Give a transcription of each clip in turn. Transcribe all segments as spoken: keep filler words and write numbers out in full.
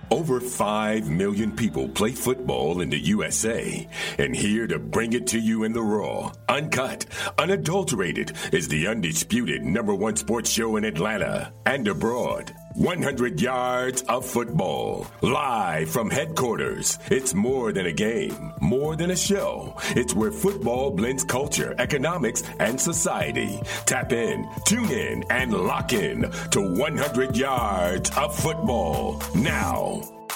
Over five million people play football in the U S A, and here to bring it to you in the raw, uncut, unadulterated is the undisputed number one sports show in Atlanta and abroad. one hundred yards of football, live from headquarters. It's more than a game, more than a show. It's where football blends culture, economics, and society. Tap in, tune in, and lock in to one hundred yards of football now.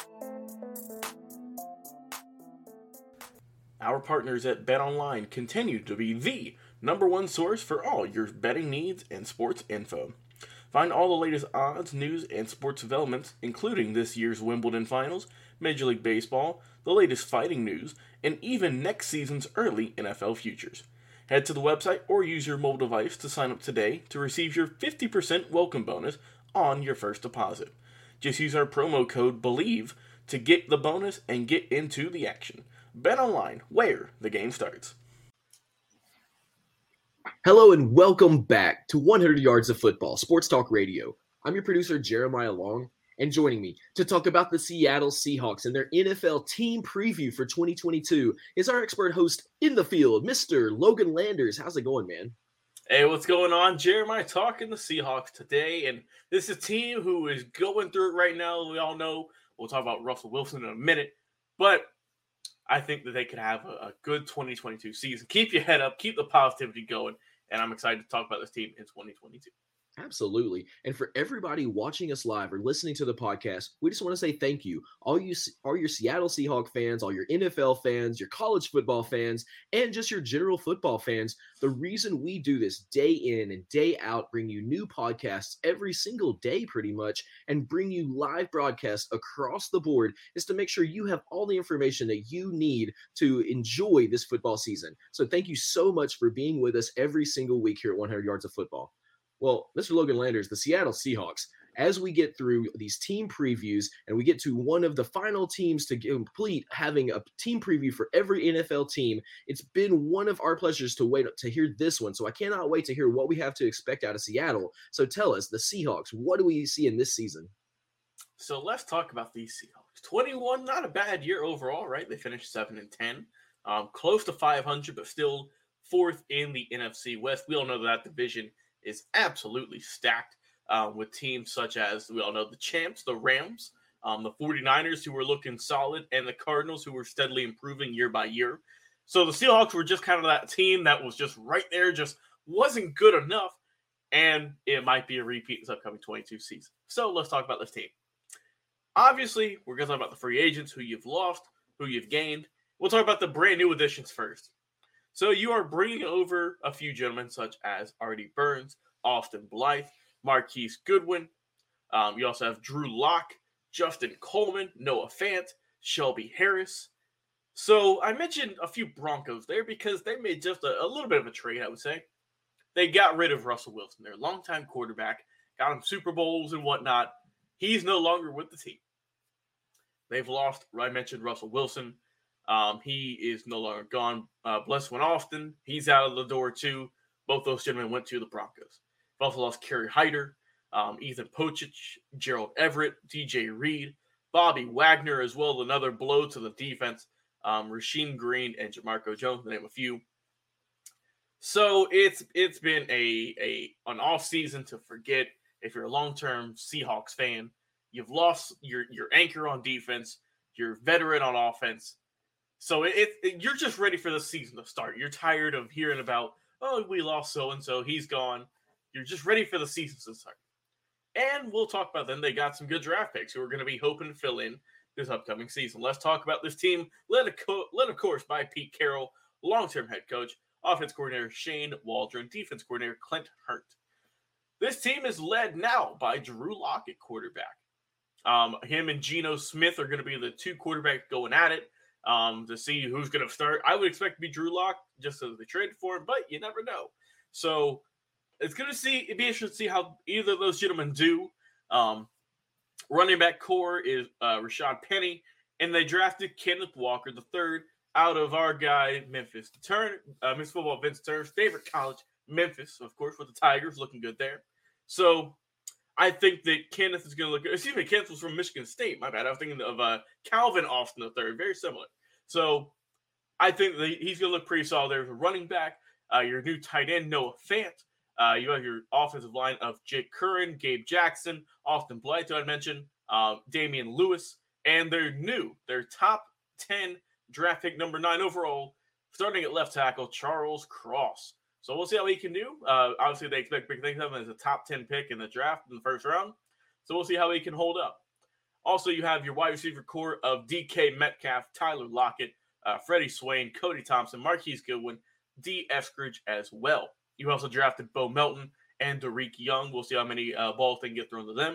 Our partners at BetOnline continue to be the number one source for all your betting needs and sports info. Find all the latest odds, news, and sports developments, including this year's Wimbledon Finals, Major League Baseball, the latest fighting news, and even next season's early N F L futures. Head to the website or use your mobile device to sign up today to receive your fifty percent welcome bonus on your first deposit. Just use our promo code BELIEVE to get the bonus and get into the action. BetOnline, where the game starts. Hello and welcome back to one hundred yards of Football, Sports Talk Radio. I'm your producer, Jeremiah Long, and joining me to talk about the Seattle Seahawks and their N F L team preview for twenty twenty-two is our expert host in the field, Mister Logan Landers. How's it going, man? Hey, what's going on? Jeremiah talking the Seahawks today, and this is a team who is going through it right now. We all know we'll talk about Russell Wilson in a minute, but I think that they could have a, a good twenty twenty-two season. Keep your head up, keep the positivity going, and I'm excited to talk about this team in twenty twenty-two. Absolutely. And for everybody watching us live or listening to the podcast, we just want to say thank you. All you, all your Seattle Seahawks fans, all your N F L fans, your college football fans, and just your general football fans. The reason we do this day in and day out, bring you new podcasts every single day pretty much, and bring you live broadcasts across the board is to make sure you have all the information that you need to enjoy this football season. So thank you so much for being with us every single week here at one hundred yards of Football. Well, Mister Logan Landers, the Seattle Seahawks, as we get through these team previews and we get to one of the final teams to complete having a team preview for every N F L team, it's been one of our pleasures to wait to hear this one. So I cannot wait to hear what we have to expect out of Seattle. So tell us, the Seahawks, what do we see in this season? So let's talk about these Seahawks. twenty-one, not a bad year overall, right? They finished seven and ten, um, close to five hundred, but still fourth in the N F C West. We all know that division is absolutely stacked uh, with teams such as, we all know, the champs, the Rams, um, the 49ers, who were looking solid, and the Cardinals, who were steadily improving year by year. So the Seahawks were just kind of that team that was just right there, just wasn't good enough, and it might be a repeat in this upcoming twenty-two season. So let's talk about this team. Obviously, we're going to talk about the free agents, who you've lost, who you've gained. We'll talk about the brand new additions first. So you are bringing over a few gentlemen such as Artie Burns, Austin Blythe, Marquise Goodwin. Um, you also have Drew Lock, Justin Coleman, Noah Fant, Shelby Harris. So I mentioned a few Broncos there because they made just a, a little bit of a trade, I would say. They got rid of Russell Wilson, their longtime quarterback, got him Super Bowls and whatnot. He's no longer with the team. They've lost, I mentioned Russell Wilson. Um, he is no longer gone. Uh, Bless went Austin. He's out of the door too. Both those gentlemen went to the Broncos. We've also lost Kerry Hyder, um, Ethan Pochich, Gerald Everett, D J Reed, Bobby Wagner as well. Another blow to the defense. Um, Rasheem Green and Jamarco Jones, to name a few. So it's it's been a, a an off season to forget. If you're a long-term Seahawks fan, you've lost your, your anchor on defense, your veteran on offense. So it, it, you're just ready for the season to start. You're tired of hearing about, oh, we lost so-and-so, he's gone. You're just ready for the season to start. And we'll talk about them. They got some good draft picks who are going to be hoping to fill in this upcoming season. Let's talk about this team, led, of, co- led of course, by Pete Carroll, long-term head coach, offense coordinator Shane Waldron, defense coordinator Clint Hurt. This team is led now by Drew Lock at quarterback. Um, him and Geno Smith are going to be the two quarterbacks going at it. Um, to see who's going to start. I would expect to be Drew Lock just so they traded for him, but you never know. So it's going to see, it'd be interesting to see how either of those gentlemen do. Um, running back core is uh, Rashad Penny, and they drafted Kenneth Walker the third out of our guy, Memphis Turner, uh, Memphis football, Vince Turner's favorite college, Memphis, of course, with the Tigers looking good there. So I think that Kenneth is going to look good. Excuse me, Kenneth was from Michigan State. My bad. I was thinking of uh, Calvin Austin the third. Very similar. So I think that he's going to look pretty solid there as a running back. Uh, your new tight end, Noah Fant. Uh, you have your offensive line of Jake Curran, Gabe Jackson, Austin Blythe, who I mentioned, uh, Damian Lewis, and their new, their top ten draft pick, number nine overall, starting at left tackle, Charles Cross. So we'll see how he can do. Uh, obviously, they expect big things of him as a top ten pick in the draft in the first round. So we'll see how he can hold up. Also, you have your wide receiver core of D K Metcalf, Tyler Lockett, uh, Freddie Swain, Cody Thompson, Marquise Goodwin, D. Eskridge as well. You also drafted Bo Melton and Derek Young. We'll see how many uh, balls they can get thrown to them.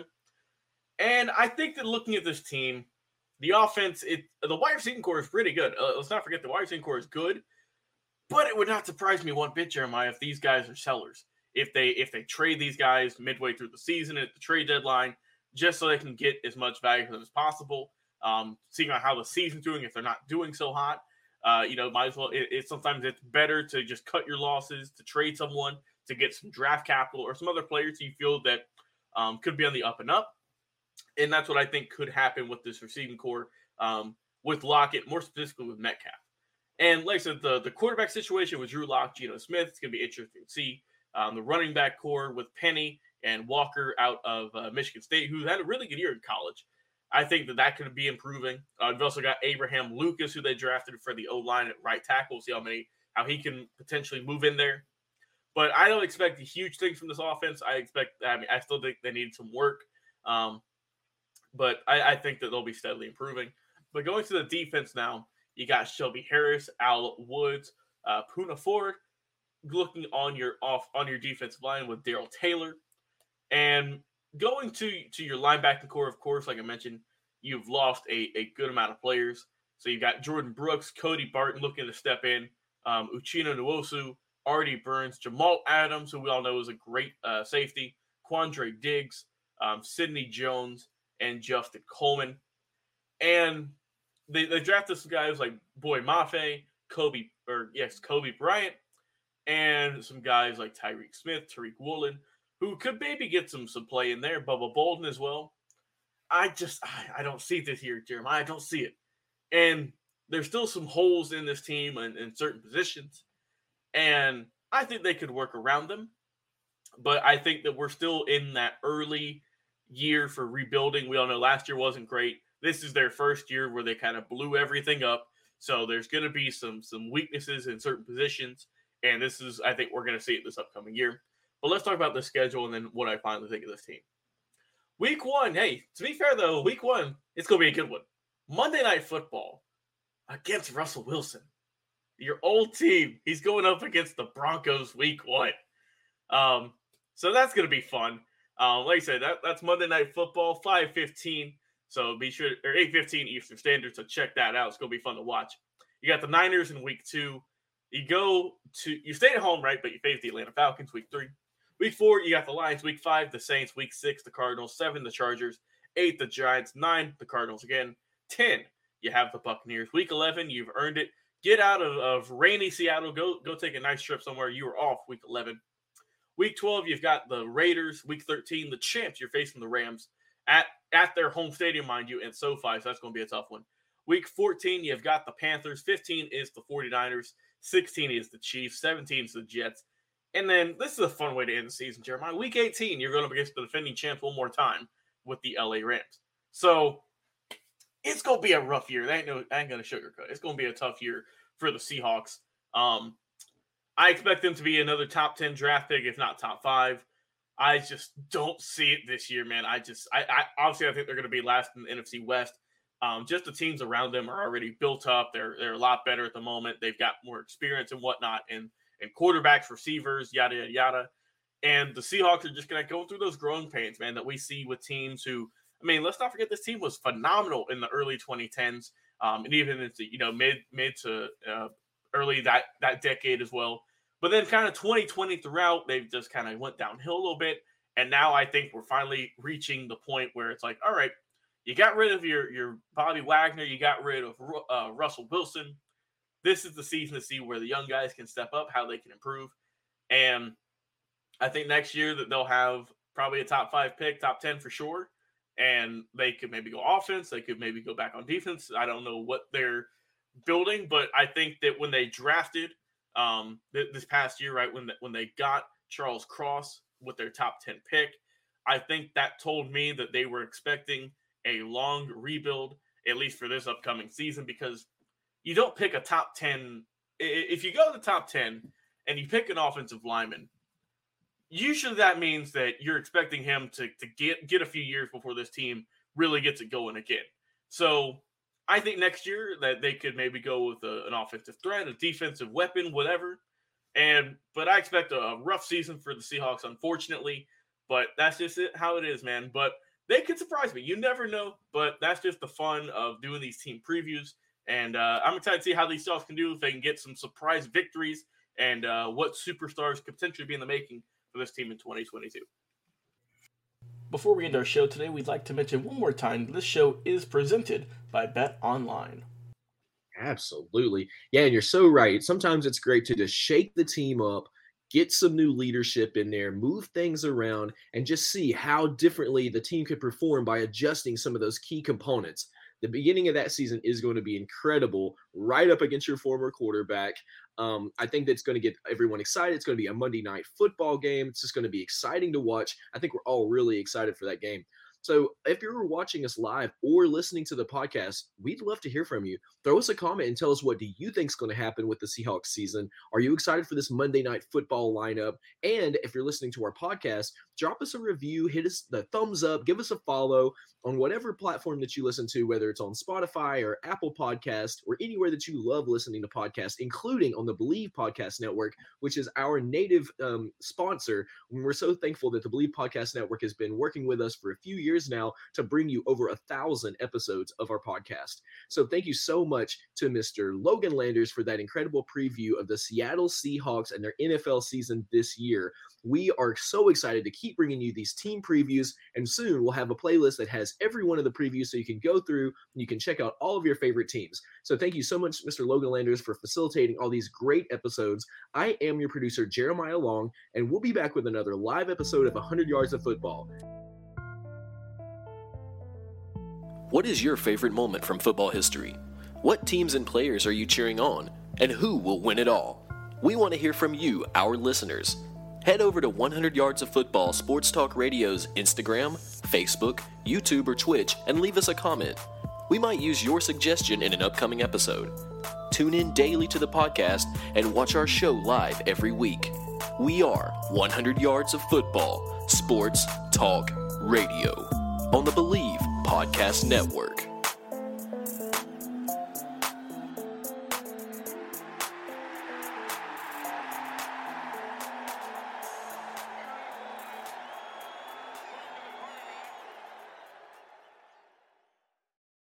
And I think that looking at this team, the offense, it the wide receiving core is pretty good. Uh, let's not forget the wide receiving core is good. But it would not surprise me one bit, Jeremiah, if these guys are sellers. If they if they trade these guys midway through the season at the trade deadline, just so they can get as much value for them as possible. Um, seeing how the season's doing, if they're not doing so hot, uh, you know, might as well. It, it sometimes it's better to just cut your losses, to trade someone, to get some draft capital or some other players you feel that um, could be on the up and up. And that's what I think could happen with this receiving core, um, with Lockett, more specifically with Metcalf. And like I said, the, the quarterback situation with Drew Lock, Geno Smith, it's going to be interesting to see. Um, the running back core with Penny and Walker out of uh, Michigan State, who had a really good year in college. I think that that could be improving. Uh, we've also got Abraham Lucas, who they drafted for the O-line at right tackle. We'll see how many how he can potentially move in there. But I don't expect huge things from this offense. I expect, I mean, I still think they need some work. Um, but I, I think that they'll be steadily improving. But going to the defense now, you got Shelby Harris, Al Woods, uh, Poona Ford, looking on your off on your defensive line with Darrell Taylor, and going to to your linebacking core. Of course, like I mentioned, you've lost a, a good amount of players. So you got Jordan Brooks, Cody Barton looking to step in, um, Uchenna Nwosu, Artie Burns, Jamal Adams, who we all know is a great uh, safety, Quandre Diggs, um, Sidney Jones, and Justin Coleman, and They they drafted some guys like Boy Mafe, Kobe, or yes, Kobe Bryant, and some guys like Tyreek Smith, Tariq Woolen, who could maybe get some some play in there. Bubba Bolden as well. I just I, I don't see this here, Jeremiah. I don't see it. And there's still some holes in this team and in certain positions. And I think they could work around them. But I think that we're still in that early year for rebuilding. We all know last year wasn't great. This is their first year where they kind of blew everything up. So there's going to be some some weaknesses in certain positions. And this is, I think we're going to see it this upcoming year. But let's talk about the schedule and then what I finally think of this team. Week one, hey, to be fair though, week one, it's going to be a good one. Monday Night Football against Russell Wilson. Your old team. He's going up against the Broncos week one. Um, so that's going to be fun. Um, like I said, that, that's Monday Night Football, five fifteen. So be sure, or eight fifteen Eastern Standard, so check that out. It's going to be fun to watch. You got the Niners in week two. You go to, you stay at home, right? But you face the Atlanta Falcons week three. Week four, you got the Lions. Week five, the Saints. Week six, the Cardinals. Seven, the Chargers. Eight, the Giants. Nine, the Cardinals again. Ten, you have the Buccaneers. Week eleven, you've earned it. Get out of, of rainy Seattle. Go, go take a nice trip somewhere. You were off week eleven. Week twelve, you've got the Raiders. Week thirteen, the champs. You're facing the Rams at, at their home stadium, mind you, and SoFi, so that's going to be a tough one. Week fourteen, you've got the Panthers. fifteen is the 49ers. sixteen is the Chiefs. seventeen is the Jets. And then this is a fun way to end the season, Jeremiah. Week eighteen, you're going up against the defending champs one more time with the L A Rams. So it's going to be a rough year. That ain't, no, I ain't going to sugarcoat. It's going to be a tough year for the Seahawks. Um, I expect them to be another top ten draft pick, if not top five. I just don't see it this year, man. I just, I, I obviously, I think they're going to be last in the N F C West. Um, just the teams around them are already built up. They're they're a lot better at the moment. They've got more experience and whatnot, and and quarterbacks, receivers, yada yada yada. And the Seahawks are just going to go through those growing pains, man, that we see with teams who, I mean, let's not forget this team was phenomenal in the early twenty tens, um, and even into you know mid mid to uh, early that that decade as well. But then kind of twenty twenty throughout, they've just kind of went downhill a little bit. And now I think we're finally reaching the point where it's like, all right, you got rid of your, your Bobby Wagner. You got rid of uh, Russell Wilson. This is the season to see where the young guys can step up, how they can improve. And I think next year that they'll have probably a top five pick, top ten for sure. And they could maybe go offense. They could maybe go back on defense. I don't know what they're building, but I think that when they drafted um, th- this past year, right, when the, when they got Charles Cross with their top ten pick, I think that told me that they were expecting a long rebuild, at least for this upcoming season, because you don't pick a top ten. If you go to the top ten and you pick an offensive lineman, usually that means that you're expecting him to, to get, get a few years before this team really gets it going again. So I think next year that they could maybe go with a, an offensive threat, a defensive weapon, whatever. And but I expect a, a rough season for the Seahawks, unfortunately. But that's just it, how it is, man. But they could surprise me. You never know. But that's just the fun of doing these team previews. And uh, I'm excited to see how these Seahawks can do, if they can get some surprise victories, and uh, what superstars could potentially be in the making for this team in twenty twenty-two. Before we end our show today, we'd like to mention one more time, this show is presented by Bet Online. Absolutely. Yeah, and you're so right. Sometimes it's great to just shake the team up, get some new leadership in there, move things around, and just see how differently the team could perform by adjusting some of those key components. The beginning of that season is going to be incredible, right up against your former quarterback. Um, I think that's going to get everyone excited. It's going to be a Monday night football game. It's just going to be exciting to watch. I think we're all really excited for that game. So if you're watching us live or listening to the podcast, we'd love to hear from you. Throw us a comment and tell us, what do you think is going to happen with the Seahawks season? Are you excited for this Monday night football lineup? And if you're listening to our podcast, drop us a review, hit us the thumbs up, give us a follow on whatever platform that you listen to, whether it's on Spotify or Apple Podcast or anywhere that you love listening to podcasts, including on the Believe Podcast Network, which is our native um, sponsor. And we're so thankful that the Believe Podcast Network has been working with us for a few years now to bring you over a thousand episodes of our podcast. So thank you so much to Mister Logan Landers for that incredible preview of the Seattle Seahawks and their N F L season this year. We are so excited to keep bringing you these team previews, and soon we'll have a playlist that has every one of the previews so you can go through and you can check out all of your favorite teams. So thank you so much, Mister Logan Landers, for facilitating all these great episodes. I am your producer, Jeremiah Long, and we'll be back with another live episode of one hundred yards of Football. What is your favorite moment from football history? What teams and players are you cheering on? And who will win it all? We want to hear from you, our listeners. Head over to one hundred yards of Football Sports Talk Radio's Instagram, Facebook, YouTube, or Twitch and leave us a comment. We might use your suggestion in an upcoming episode. Tune in daily to the podcast and watch our show live every week. We are one hundred yards of Football Sports Talk Radio on the Believe Podcast Network.